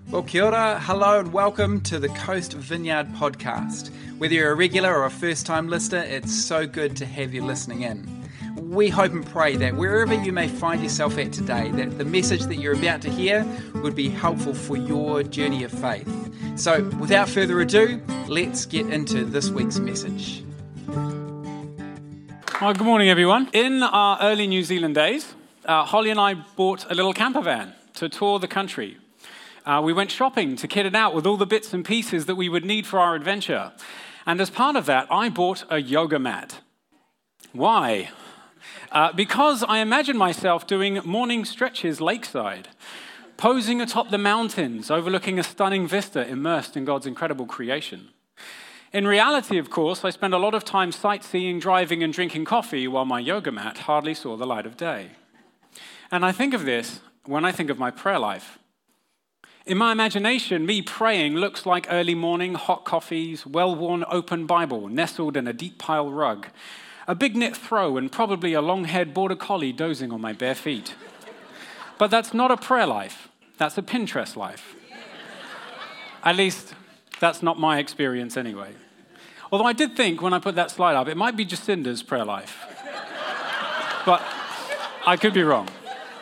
Well, kia ora, hello and welcome to the Coast Vineyard podcast. Whether you're a regular or a first-time listener, it's so good to have you listening in. We hope and pray that wherever you may find yourself at today, that the message that you're about to hear would be helpful for your journey of faith. So, without further ado, let's get into this week's message. Well, good morning, everyone. In our early New Zealand days, Holly and I bought a little camper van to tour the country. We went shopping to kit it out with all the bits and pieces that we would need for our adventure. And as part of that, I bought a yoga mat. Why? Because I imagined myself doing morning stretches lakeside, posing atop the mountains, overlooking a stunning vista immersed in God's incredible creation. In reality, of course, I spent a lot of time sightseeing, driving, and drinking coffee while my yoga mat hardly saw the light of day. And I think of this when I think of my prayer life. In my imagination, me praying looks like early morning hot coffees, well-worn open Bible nestled in a deep pile rug, a big knit throw, and probably a long-haired border collie dozing on my bare feet. But that's not a prayer life. That's a Pinterest life. At least, that's not my experience anyway. Although I did think when I put that slide up, it might be Jacinda's prayer life. But I could be wrong.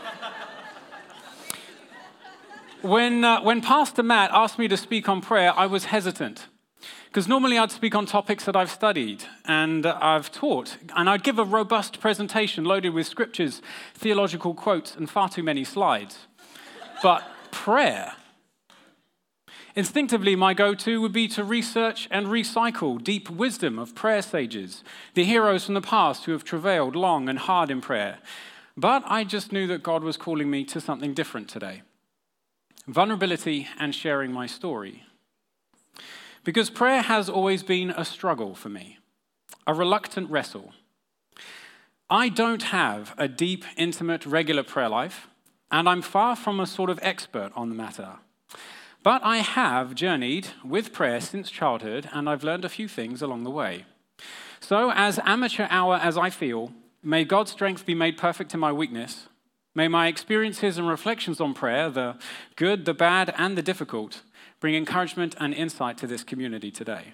When Pastor Matt asked me to speak on prayer, I was hesitant. Because normally I'd speak on topics that I've studied and I've taught. And I'd give a robust presentation loaded with scriptures, theological quotes, and far too many slides. But prayer. Instinctively, my go-to would be to research and recycle deep wisdom of prayer sages, the heroes from the past who have travailed long and hard in prayer. But I just knew that God was calling me to something different today. Vulnerability and sharing my story. Because prayer has always been a struggle for me, a reluctant wrestle. I don't have a deep, intimate, regular prayer life, and I'm far from a sort of expert on the matter. But I have journeyed with prayer since childhood, and I've learned a few things along the way. So, as amateur hour as I feel, may God's strength be made perfect in my weakness. May my experiences and reflections on prayer, the good, the bad, and the difficult, bring encouragement and insight to this community today.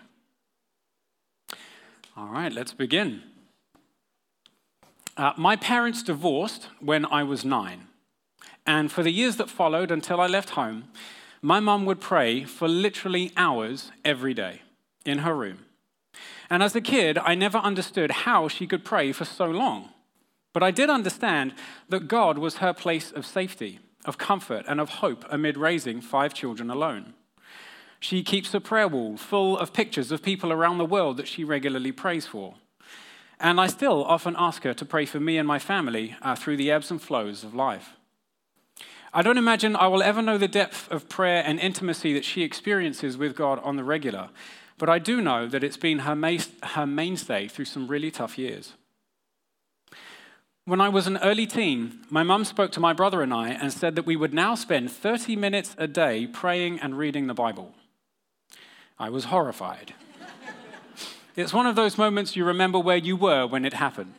All right, let's begin. My parents divorced when I was 9. And for the years that followed until I left home, my mum would pray for literally hours every day in her room. And as a kid, I never understood how she could pray for so long. But I did understand that God was her place of safety, of comfort, and of hope amid raising 5 children alone. She keeps a prayer wall full of pictures of people around the world that she regularly prays for. And I still often ask her to pray for me and my family through the ebbs and flows of life. I don't imagine I will ever know the depth of prayer and intimacy that she experiences with God on the regular, but I do know that it's been her mainstay through some really tough years. When I was an early teen, my mum spoke to my brother and I and said that we would now spend 30 minutes a day praying and reading the Bible. I was horrified. It's one of those moments you remember where you were when it happened.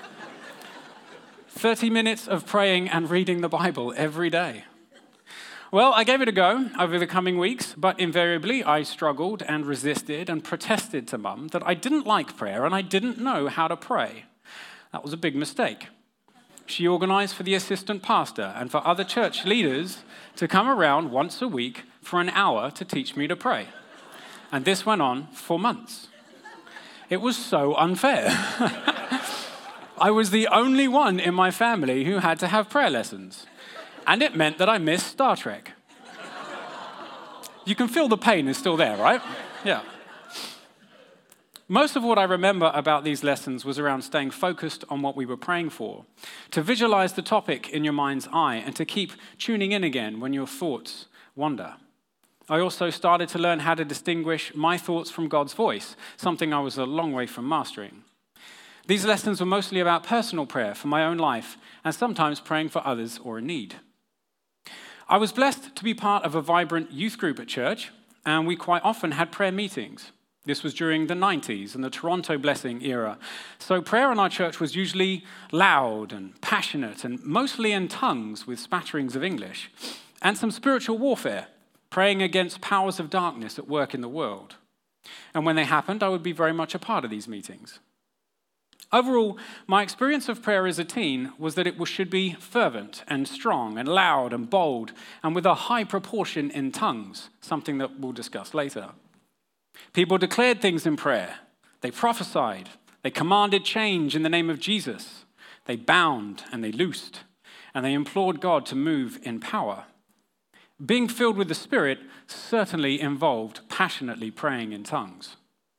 30 minutes of praying and reading the Bible every day. Well, I gave it a go over the coming weeks, but invariably I struggled and resisted and protested to Mum that I didn't like prayer and I didn't know how to pray. That was a big mistake. She organized for the assistant pastor and for other church leaders to come around once a week for an hour to teach me to pray. And this went on for months. It was so unfair. I was the only one in my family who had to have prayer lessons. And it meant that I missed Star Trek. You can feel the pain is still there, right? Yeah. Most of what I remember about these lessons was around staying focused on what we were praying for, to visualize the topic in your mind's eye, and to keep tuning in again when your thoughts wander. I also started to learn how to distinguish my thoughts from God's voice, something I was a long way from mastering. These lessons were mostly about personal prayer for my own life, and sometimes praying for others or in need. I was blessed to be part of a vibrant youth group at church, and we quite often had prayer meetings. This was during the 90s and the Toronto Blessing era. So prayer in our church was usually loud and passionate and mostly in tongues with spatterings of English and some spiritual warfare, praying against powers of darkness at work in the world. And when they happened, I would be very much a part of these meetings. Overall, my experience of prayer as a teen was that it should be fervent and strong and loud and bold and with a high proportion in tongues, something that we'll discuss later. People declared things in prayer. They prophesied. They commanded change in the name of Jesus. They bound and they loosed, and they implored God to move in power. Being filled with the Spirit certainly involved passionately praying in tongues.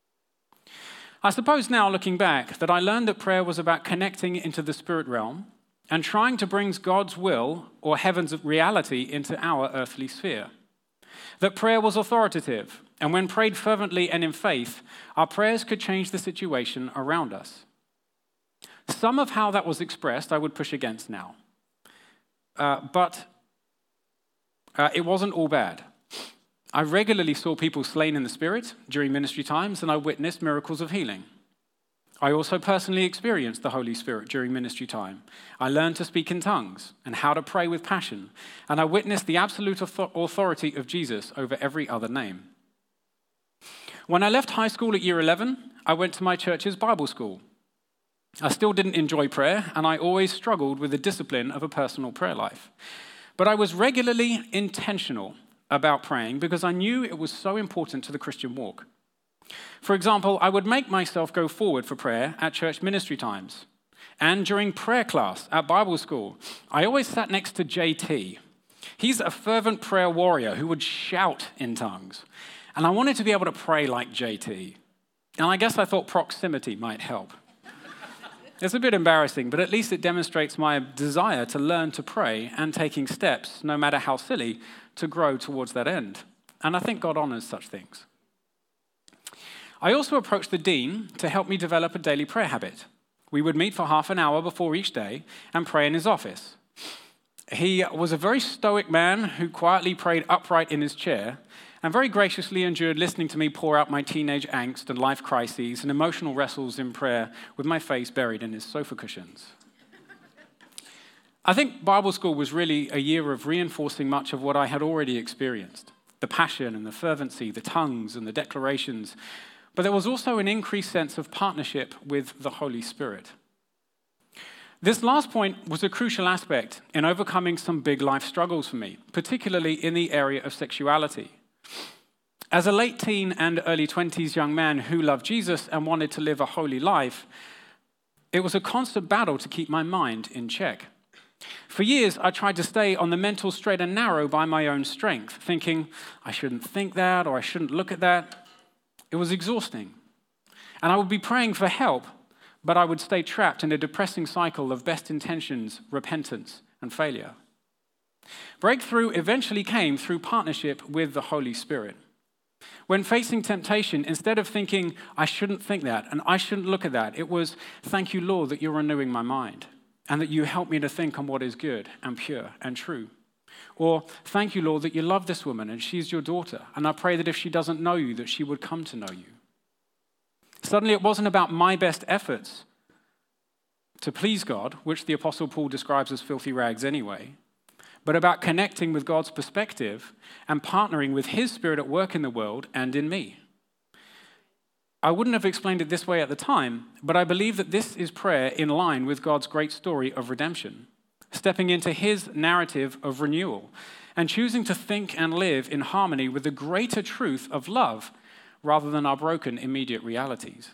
I suppose now, looking back, that I learned that prayer was about connecting into the spirit realm and trying to bring God's will or heaven's reality into our earthly sphere. That prayer was authoritative, and when prayed fervently and in faith, our prayers could change the situation around us. Some of how that was expressed I would push against now. But it wasn't all bad. I regularly saw people slain in the Spirit during ministry times, and I witnessed miracles of healing. I also personally experienced the Holy Spirit during ministry time. I learned to speak in tongues and how to pray with passion, and I witnessed the absolute authority of Jesus over every other name. When I left high school at year 11, I went to my church's Bible school. I still didn't enjoy prayer, and I always struggled with the discipline of a personal prayer life. But I was regularly intentional about praying because I knew it was so important to the Christian walk. For example, I would make myself go forward for prayer at church ministry times. And during prayer class at Bible school, I always sat next to JT. He's a fervent prayer warrior who would shout in tongues. And I wanted to be able to pray like JT. And I guess I thought proximity might help. It's a bit embarrassing, but at least it demonstrates my desire to learn to pray and taking steps, no matter how silly, to grow towards that end. And I think God honors such things. I also approached the dean to help me develop a daily prayer habit. We would meet for half an hour before each day and pray in his office. He was a very stoic man who quietly prayed upright in his chair and very graciously endured listening to me pour out my teenage angst and life crises and emotional wrestles in prayer with my face buried in his sofa cushions. I think Bible school was really a year of reinforcing much of what I had already experienced. The passion and the fervency, the tongues and the declarations. But there was also an increased sense of partnership with the Holy Spirit. This last point was a crucial aspect in overcoming some big life struggles for me, particularly in the area of sexuality. As a late teen and early 20s young man who loved Jesus and wanted to live a holy life, it was a constant battle to keep my mind in check. For years, I tried to stay on the mental straight and narrow by my own strength, thinking, I shouldn't think that or I shouldn't look at that. It was exhausting. And I would be praying for help, but I would stay trapped in a depressing cycle of best intentions, repentance, and failure. Breakthrough eventually came through partnership with the Holy Spirit. When facing temptation, instead of thinking, I shouldn't think that and I shouldn't look at that, it was, thank you, Lord, that you're renewing my mind and that you help me to think on what is good and pure and true. Or, thank you, Lord, that you love this woman and she's your daughter, and I pray that if she doesn't know you, that she would come to know you. Suddenly, it wasn't about my best efforts to please God, which the Apostle Paul describes as filthy rags anyway, but about connecting with God's perspective and partnering with his Spirit at work in the world and in me. I wouldn't have explained it this way at the time, but I believe that this is prayer in line with God's great story of redemption, stepping into his narrative of renewal and choosing to think and live in harmony with the greater truth of love rather than our broken immediate realities.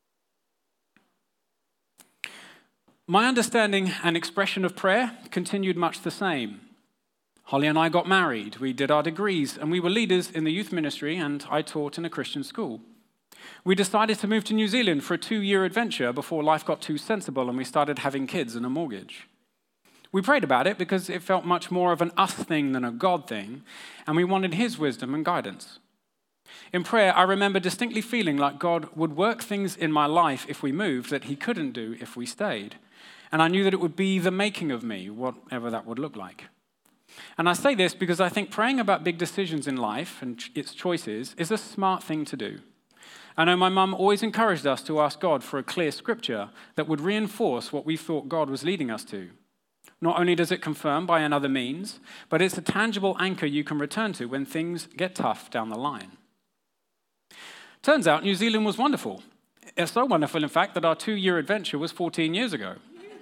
My understanding and expression of prayer continued much the same. Holly and I got married, we did our degrees, and we were leaders in the youth ministry, and I taught in a Christian school. We decided to move to New Zealand for a 2-year adventure before life got too sensible and we started having kids and a mortgage. We prayed about it because it felt much more of an us thing than a God thing, and we wanted his wisdom and guidance. In prayer, I remember distinctly feeling like God would work things in my life if we moved that he couldn't do if we stayed. And I knew that it would be the making of me, whatever that would look like. And I say this because I think praying about big decisions in life and its choices is a smart thing to do. I know my mum always encouraged us to ask God for a clear scripture that would reinforce what we thought God was leading us to. Not only does it confirm by another means, but it's a tangible anchor you can return to when things get tough down the line. Turns out New Zealand was wonderful. It's so wonderful, in fact, that our 2-year adventure was 14 years ago.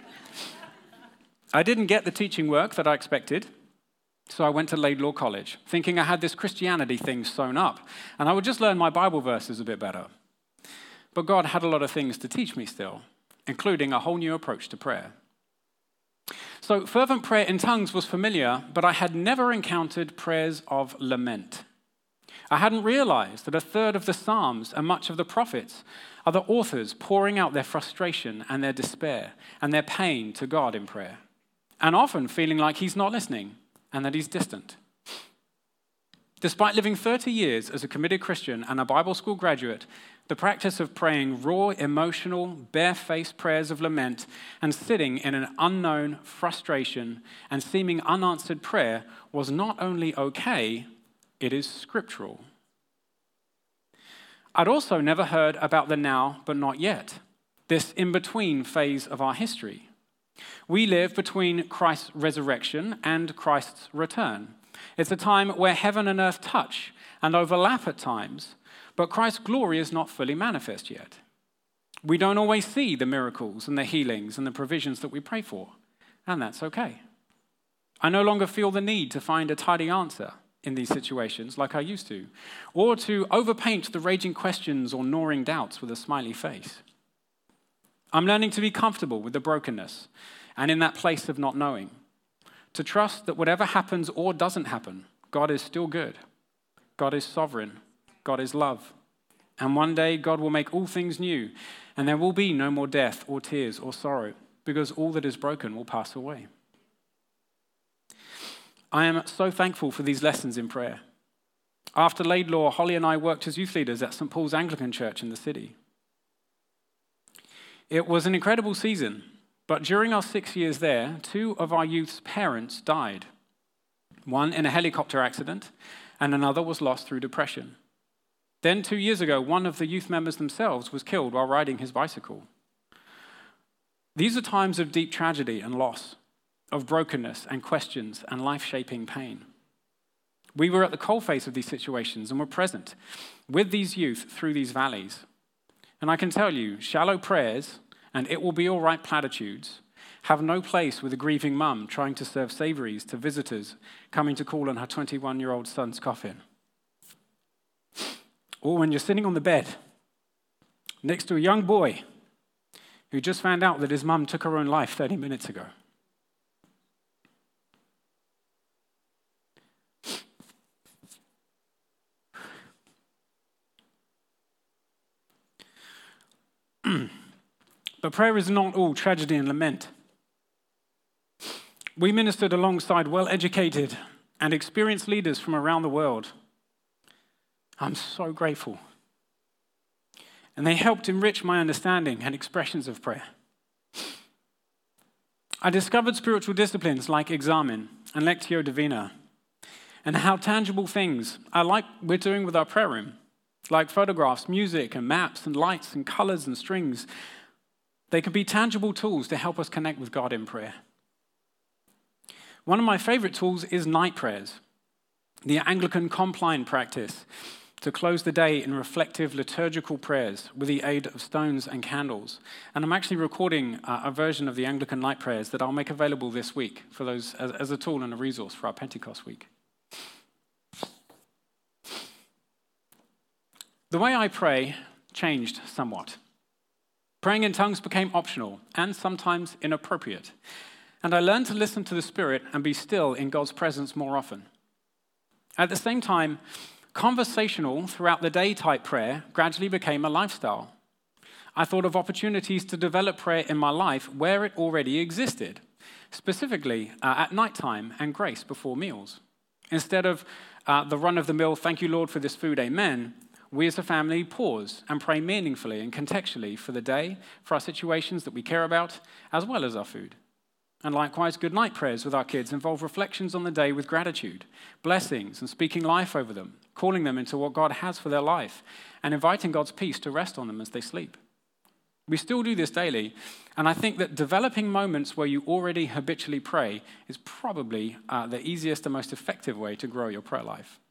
I didn't get the teaching work that I expected, so I went to Laidlaw College, thinking I had this Christianity thing sewn up, and I would just learn my Bible verses a bit better. But God had a lot of things to teach me still, including a whole new approach to prayer. So fervent prayer in tongues was familiar, but I had never encountered prayers of lament. I hadn't realized that a third of the Psalms and much of the prophets are the authors pouring out their frustration and their despair and their pain to God in prayer, and often feeling like he's not listening and that he's distant. Despite living 30 years as a committed Christian and a Bible school graduate, the practice of praying raw, emotional, bare-faced prayers of lament and sitting in an unknown frustration and seeming unanswered prayer was not only okay, it is scriptural. I'd also never heard about the now but not yet, this in-between phase of our history. We live between Christ's resurrection and Christ's return. It's a time where heaven and earth touch and overlap at times, but Christ's glory is not fully manifest yet. We don't always see the miracles and the healings and the provisions that we pray for, and that's okay. I no longer feel the need to find a tidy answer in these situations like I used to, or to overpaint the raging questions or gnawing doubts with a smiley face. I'm learning to be comfortable with the brokenness and in that place of not knowing, to trust that whatever happens or doesn't happen, God is still good. God is sovereign. God is love. And one day God will make all things new, and there will be no more death or tears or sorrow, because all that is broken will pass away. I am so thankful for these lessons in prayer. After Laidlaw, Holly and I worked as youth leaders at St. Paul's Anglican Church in the city. It was an incredible season, but during our 6 years there, 2 of our youth's parents died. One in a helicopter accident, and another was lost through depression. Then 2 years ago, one of the youth members themselves was killed while riding his bicycle. These are times of deep tragedy and loss, of brokenness and questions and life-shaping pain. We were at the coalface of these situations and were present with these youth through these valleys. And I can tell you, shallow prayers and it will be all right platitudes have no place with a grieving mum trying to serve savouries to visitors coming to call on her 21-year-old son's coffin. Or when you're sitting on the bed next to a young boy who just found out that his mum took her own life 30 minutes ago. But prayer is not all tragedy and lament. We ministered alongside well-educated and experienced leaders from around the world. I'm so grateful. And they helped enrich my understanding and expressions of prayer. I discovered spiritual disciplines like Examen and Lectio Divina, and how tangible things are like we're doing with our prayer room, like photographs, music, and maps, and lights, and colors, and strings. They can be tangible tools to help us connect with God in prayer. One of my favorite tools is night prayers, the Anglican Compline practice to close the day in reflective liturgical prayers with the aid of stones and candles. And I'm actually recording a version of the Anglican night prayers that I'll make available this week for those as a tool and a resource for our Pentecost week. The way I pray changed somewhat. Praying in tongues became optional and sometimes inappropriate, and I learned to listen to the Spirit and be still in God's presence more often. At the same time, conversational throughout the day type prayer gradually became a lifestyle. I thought of opportunities to develop prayer in my life where it already existed, specifically at nighttime and grace before meals. Instead of the run-of-the-mill, thank you, Lord, for this food, amen, we as a family pause and pray meaningfully and contextually for the day, for our situations that we care about, as well as our food. And likewise, good night prayers with our kids involve reflections on the day with gratitude, blessings, and speaking life over them, calling them into what God has for their life, and inviting God's peace to rest on them as they sleep. We still do this daily. And I think that developing moments where you already habitually pray is probably the easiest and most effective way to grow your prayer life.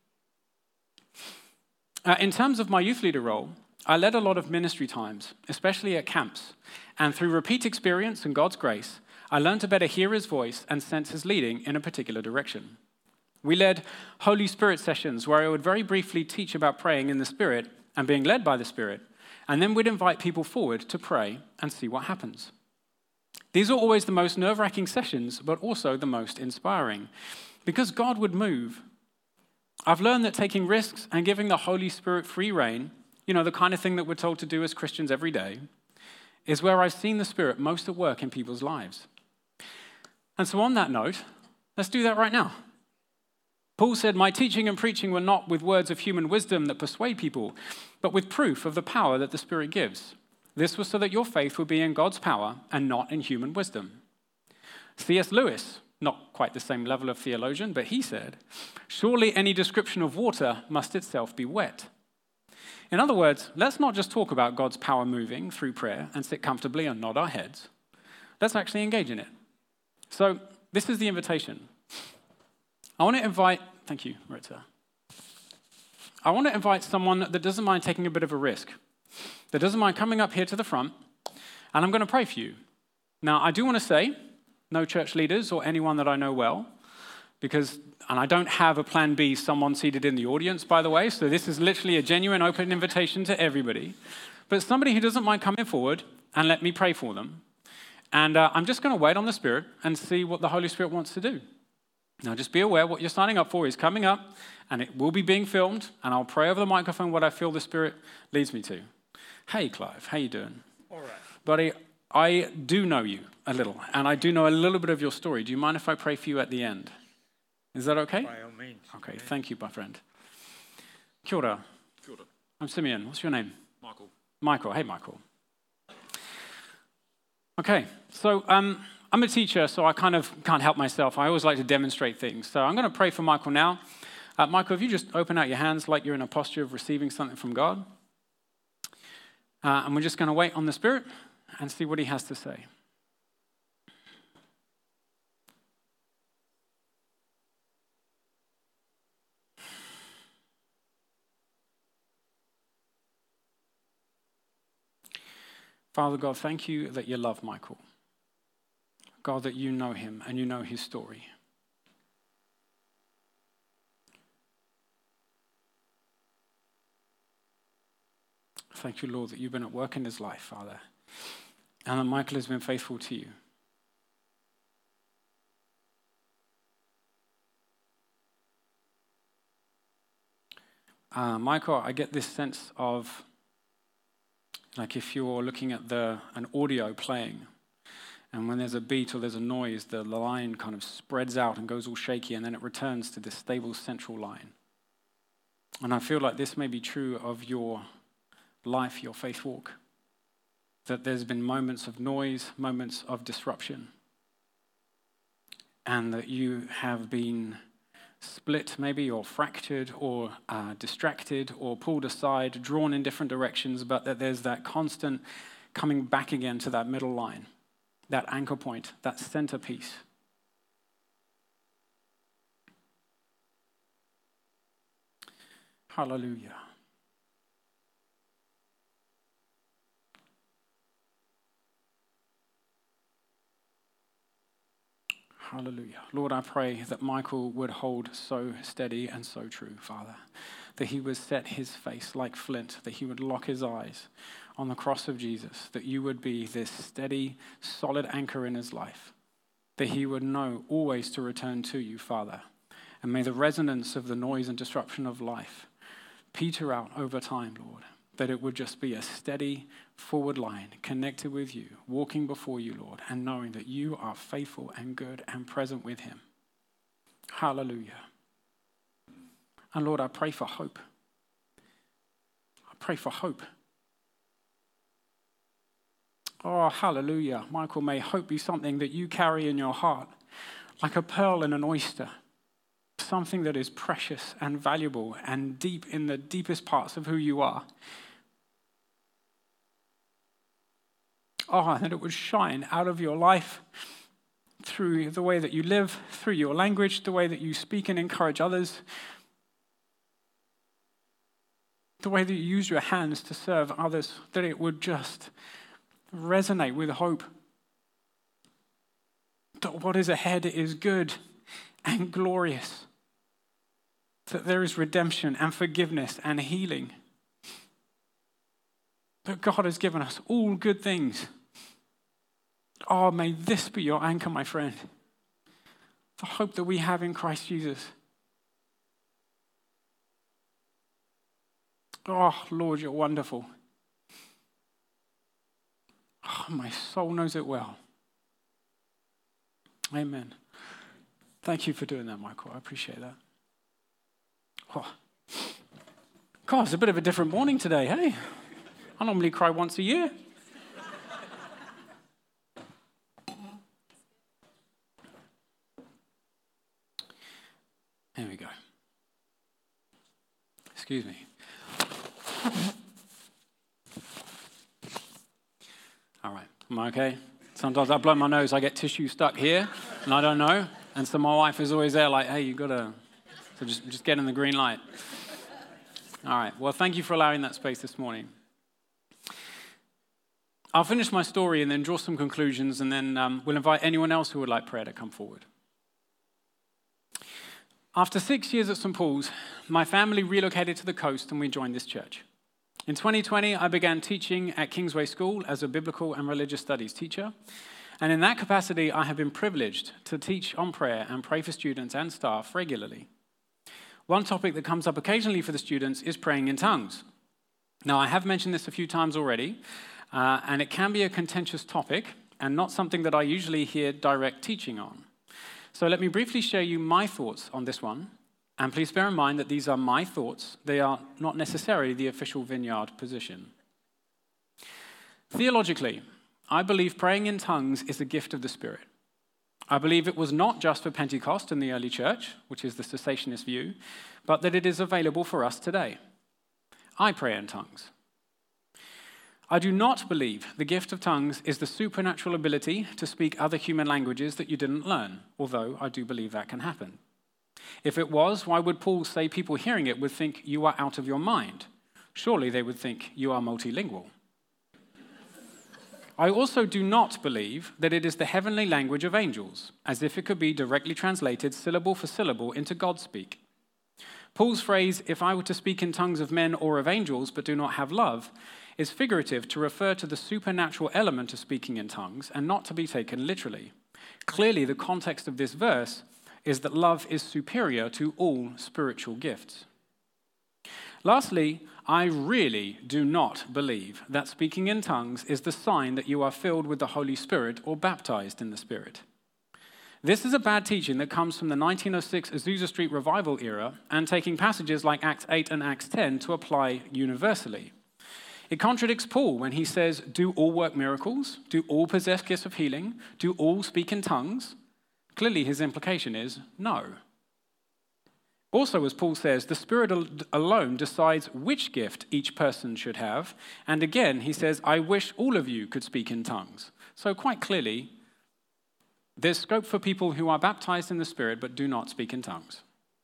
In terms of my youth leader role, I led a lot of ministry times, especially at camps. And through repeat experience and God's grace, I learned to better hear his voice and sense his leading in a particular direction. We led Holy Spirit sessions where I would very briefly teach about praying in the Spirit and being led by the Spirit, and then we'd invite people forward to pray and see what happens. These are always the most nerve-wracking sessions, but also the most inspiring, because God would move. I've learned that taking risks and giving the Holy Spirit free rein, the kind of thing that we're told to do as Christians every day, is where I've seen the Spirit most at work in people's lives. And so on that note, let's do that right now. Paul said, "My teaching and preaching were not with words of human wisdom that persuade people, but with proof of the power that the Spirit gives. This was so that your faith would be in God's power and not in human wisdom." C.S. Lewis, not quite the same level of theologian, but he said, "Surely any description of water must itself be wet." In other words, let's not just talk about God's power moving through prayer and sit comfortably and nod our heads. Let's actually engage in it. So this is the invitation. I want to invite, thank you, Maritza. I want to invite someone that doesn't mind taking a bit of a risk, that doesn't mind coming up here to the front, and I'm going to pray for you. Now, I do want to say, no church leaders or anyone that I know well, and I don't have a plan B, someone seated in the audience, by the way, so this is literally a genuine open invitation to everybody, but somebody who doesn't mind coming forward and let me pray for them. And I'm just going to wait on the Spirit and see what the Holy Spirit wants to do. Now, just be aware what you're signing up for is coming up, and it will be being filmed, and I'll pray over the microphone what I feel the Spirit leads me to. Hey, Clive, how you doing? All right. Buddy, I do know you a little, and I do know a little bit of your story. Do you mind if I pray for you at the end? Is that okay? By all means. Okay, thank you, my friend. Kia ora. Kia ora. I'm Simeon. What's your name? Michael. Michael. Hey, Michael. Okay, so I'm a teacher, so I kind of can't help myself. I always like to demonstrate things. So I'm going to pray for Michael now. Michael, if you just open out your hands like you're in a posture of receiving something from God. And we're just going to wait on the Spirit and see what he has to say. Father God, thank you that you love Michael. God, that you know him and you know his story. Thank you, Lord, that you've been at work in his life, Father, and that Michael has been faithful to you. Michael, I get this sense of, like if you're looking at an audio playing, and when there's a beat or there's a noise, the line kind of spreads out and goes all shaky, and then it returns to this stable central line. And I feel like this may be true of your life, your faith walk, that there's been moments of noise, moments of disruption, and that you have been split maybe, or fractured, or distracted, or pulled aside, drawn in different directions, but that there's that constant coming back again to that middle line, that anchor point, that centerpiece. Hallelujah. Hallelujah. Lord, I pray that Michael would hold so steady and so true, Father, that he would set his face like flint, that he would lock his eyes on the cross of Jesus, that you would be this steady, solid anchor in his life, that he would know always to return to you, Father. And may the resonance of the noise and disruption of life peter out over time, Lord, that it would just be a steady forward line connected with you, walking before you, Lord, and knowing that you are faithful and good and present with him. Hallelujah. And Lord, I pray for hope. I pray for hope. Oh, hallelujah. Michael, may hope be something that you carry in your heart, like a pearl in an oyster, something that is precious and valuable and deep in the deepest parts of who you are. that it would shine out of your life through the way that you live, through your language, the way that you speak and encourage others, the way that you use your hands to serve others, that it would just resonate with hope. That what is ahead is good and glorious. That there is redemption and forgiveness and healing. That God has given us all good things. Oh, may this be your anchor, my friend. The hope that we have in Christ Jesus. Oh, Lord, you're wonderful. Oh, my soul knows it well. Amen. Thank you for doing that, Michael. I appreciate that. Oh. God, it's a bit of a different morning today, hey? I normally cry once a year. Here we go. Excuse me. All right, am I okay? Sometimes I blow my nose, I get tissue stuck here, and I don't know. And so my wife is always there like, hey, you got to, so just get in the green light. All right, well, thank you for allowing that space this morning. I'll finish my story and then draw some conclusions, and then we'll invite anyone else who would like prayer to come forward. After 6 years at St. Paul's, my family relocated to the coast and we joined this church. In 2020, I began teaching at Kingsway School as a biblical and religious studies teacher. And in that capacity, I have been privileged to teach on prayer and pray for students and staff regularly. One topic that comes up occasionally for the students is praying in tongues. Now, I have mentioned this a few times already, and it can be a contentious topic and not something that I usually hear direct teaching on. So let me briefly share you my thoughts on this one. And please bear in mind that these are my thoughts. They are not necessarily the official Vineyard position. Theologically, I believe praying in tongues is a gift of the Spirit. I believe it was not just for Pentecost in the early church, which is the cessationist view, but that it is available for us today. I pray in tongues. I do not believe the gift of tongues is the supernatural ability to speak other human languages that you didn't learn, although I do believe that can happen. If it was, why would Paul say people hearing it would think you are out of your mind? Surely they would think you are multilingual. I also do not believe that it is the heavenly language of angels, as if it could be directly translated syllable for syllable into God speak. Paul's phrase, if I were to speak in tongues of men or of angels but do not have love, is figurative to refer to the supernatural element of speaking in tongues and not to be taken literally. Clearly, the context of this verse is that love is superior to all spiritual gifts. Lastly, I really do not believe that speaking in tongues is the sign that you are filled with the Holy Spirit or baptized in the Spirit. This is a bad teaching that comes from the 1906 Azusa Street revival era and taking passages like Acts 8 and Acts 10 to apply universally. It contradicts Paul when he says, do all work miracles? Do all possess gifts of healing? Do all speak in tongues? Clearly, his implication is no. Also, as Paul says, the Spirit alone decides which gift each person should have. And again, he says, I wish all of you could speak in tongues. So quite clearly, there's scope for people who are baptized in the Spirit but do not speak in tongues.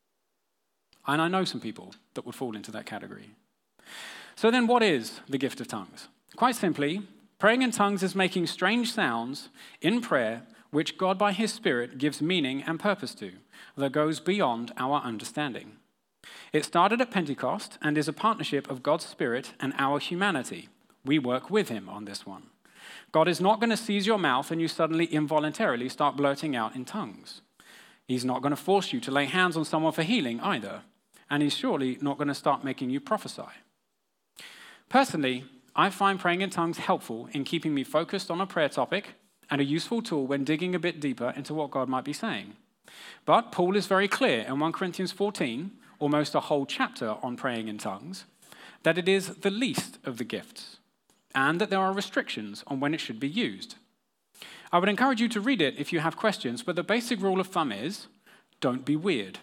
And I know some people that would fall into that category. So then what is the gift of tongues? Quite simply, praying in tongues is making strange sounds in prayer which God by his Spirit gives meaning and purpose to, that goes beyond our understanding. It started at Pentecost and is a partnership of God's Spirit and our humanity. We work with him on this one. God is not going to seize your mouth and you suddenly involuntarily start blurting out in tongues. He's not going to force you to lay hands on someone for healing either. And he's surely not going to start making you prophesy. Personally, I find praying in tongues helpful in keeping me focused on a prayer topic and a useful tool when digging a bit deeper into what God might be saying. But Paul is very clear in 1 Corinthians 14, almost a whole chapter on praying in tongues, that it is the least of the gifts, and that there are restrictions on when it should be used. I would encourage you to read it if you have questions, but the basic rule of thumb is, don't be weird.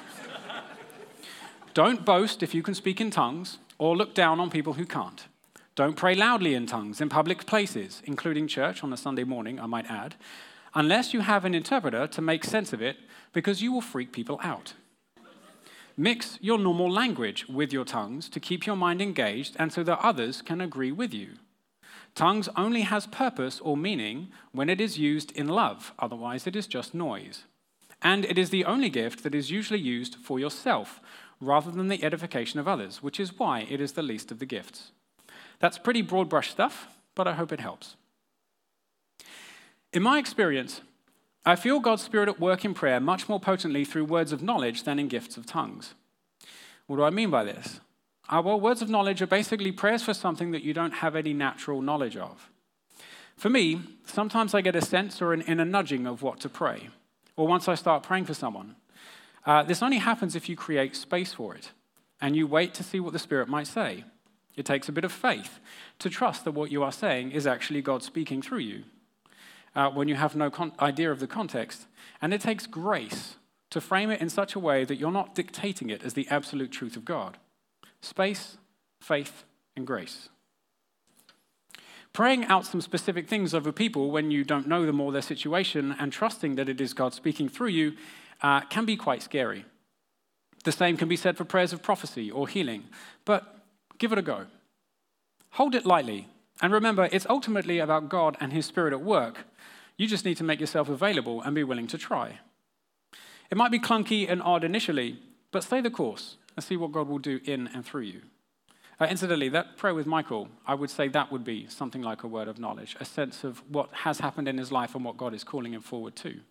Don't boast if you can speak in tongues, or look down on people who can't. Don't pray loudly in tongues in public places, including church on a Sunday morning, I might add, unless you have an interpreter to make sense of it, because you will freak people out. Mix your normal language with your tongues to keep your mind engaged and so that others can agree with you. Tongues only has purpose or meaning when it is used in love, otherwise it is just noise. And it is the only gift that is usually used for yourself, rather than the edification of others, which is why it is the least of the gifts. That's pretty broad brush stuff, but I hope it helps. In my experience, I feel God's Spirit at work in prayer much more potently through words of knowledge than in gifts of tongues. What do I mean by this? Well, words of knowledge are basically prayers for something that you don't have any natural knowledge of. For me, sometimes I get a sense or an inner nudging of what to pray, or once I start praying for someone. This only happens if you create space for it, and you wait to see what the Spirit might say. It takes a bit of faith to trust that what you are saying is actually God speaking through you, when you have no idea of the context. And it takes grace to frame it in such a way that you're not dictating it as the absolute truth of God. Space, faith, and grace. Praying out some specific things over people when you don't know them or their situation and trusting that it is God speaking through you can be quite scary. The same can be said for prayers of prophecy or healing, but give it a go. Hold it lightly, and remember, it's ultimately about God and His Spirit at work. You just need to make yourself available and be willing to try. It might be clunky and odd initially, but stay the course and see what God will do in and through you. Incidentally, that prayer with Michael, I would say that would be something like a word of knowledge, a sense of what has happened in his life and what God is calling him forward to.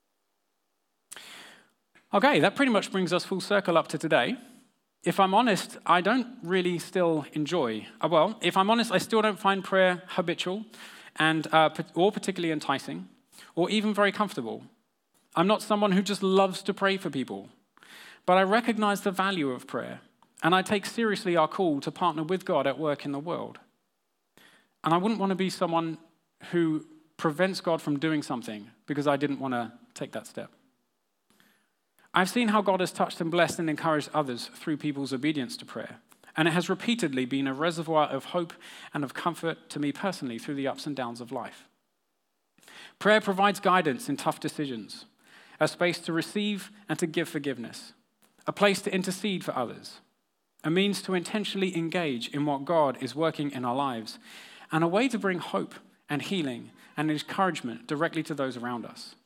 Okay, that pretty much brings us full circle up to today. If I'm honest, I don't really still enjoy, if I'm honest, I still don't find prayer habitual and or particularly enticing or even very comfortable. I'm not someone who just loves to pray for people, but I recognize the value of prayer, and I take seriously our call to partner with God at work in the world. And I wouldn't want to be someone who prevents God from doing something because I didn't want to take that step. I've seen how God has touched and blessed and encouraged others through people's obedience to prayer, and it has repeatedly been a reservoir of hope and of comfort to me personally through the ups and downs of life. Prayer provides guidance in tough decisions, a space to receive and to give forgiveness, a place to intercede for others, a means to intentionally engage in what God is working in our lives, and a way to bring hope and healing and encouragement directly to those around us.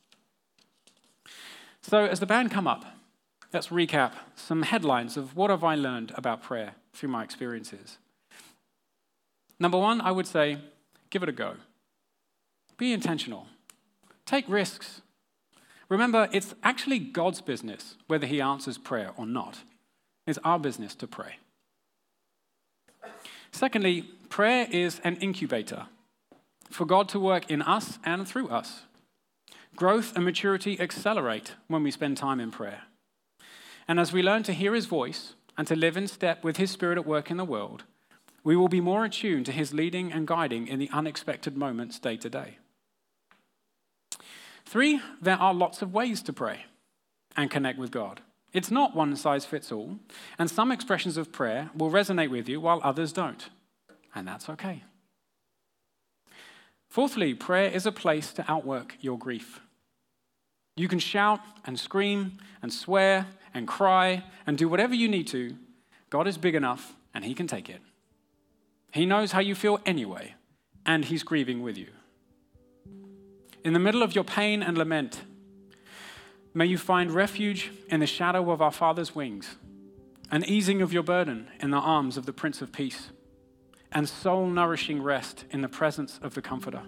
So as the band come up, let's recap some headlines of what have I learned about prayer through my experiences. Number one, I would say, give it a go. Be intentional. Take risks. Remember, it's actually God's business whether He answers prayer or not. It's our business to pray. Secondly, prayer is an incubator for God to work in us and through us. Growth and maturity accelerate when we spend time in prayer. And as we learn to hear His voice and to live in step with His Spirit at work in the world, we will be more attuned to His leading and guiding in the unexpected moments day to day. 3, there are lots of ways to pray and connect with God. It's not one size fits all, and some expressions of prayer will resonate with you while others don't, and that's okay. Fourthly, prayer is a place to outwork your grief. You can shout and scream and swear and cry and do whatever you need to. God is big enough and He can take it. He knows how you feel anyway, and He's grieving with you. In the middle of your pain and lament, may you find refuge in the shadow of our Father's wings, an easing of your burden in the arms of the Prince of Peace, and soul-nourishing rest in the presence of the Comforter.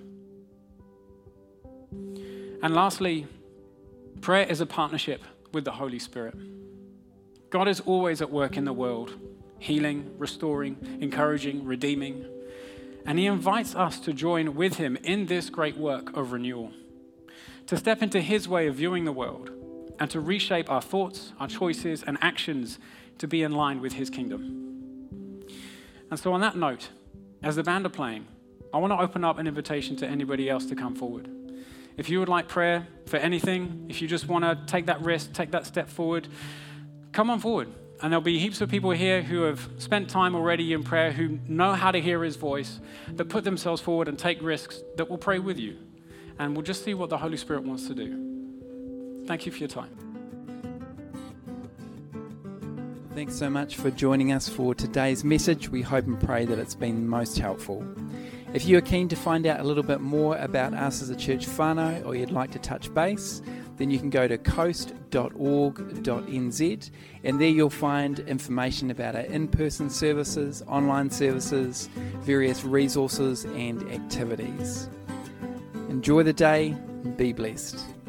And lastly, prayer is a partnership with the Holy Spirit. God is always at work in the world, healing, restoring, encouraging, redeeming, and He invites us to join with Him in this great work of renewal, to step into His way of viewing the world, and to reshape our thoughts, our choices, and actions to be in line with His kingdom. And so on that note, as the band are playing, I want to open up an invitation to anybody else to come forward. If you would like prayer for anything, if you just want to take that risk, take that step forward, come on forward. And there'll be heaps of people here who have spent time already in prayer, who know how to hear his voice, that put themselves forward and take risks, that will pray with you. And we'll just see what the Holy Spirit wants to do. Thank you for your time. Thanks so much for joining us for today's message. We hope and pray that it's been most helpful. If you are keen to find out a little bit more about us as a church whānau, or you'd like to touch base, then you can go to coast.org.nz, and there you'll find information about our in-person services, online services, various resources and activities. Enjoy the day and be blessed.